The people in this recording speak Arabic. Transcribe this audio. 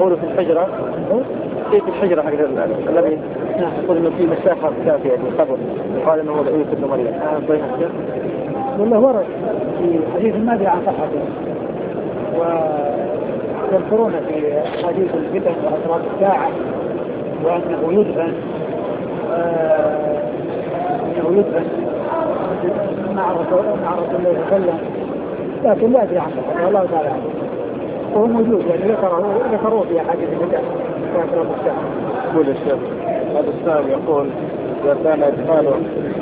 قوله في الحجرة في الحجرة حق الذي يقول إنه في مساحة كافية في القبر وقال إنه هو عيسى ابن مريم. والله ورد في حديث ما أدري عن صحته، ويذكرون في حديث الفتن وأسرار الساعة وأنه يدفن مع رسول الله صلى الله عليه وسلم، لكن لا أدري عنه والله تعالى عنه. وهو موجود يعني ذكروه في حديث الفتن وأسرار الساعة. يقول الشيخ هذا السائل يقول إذا كان إدخاله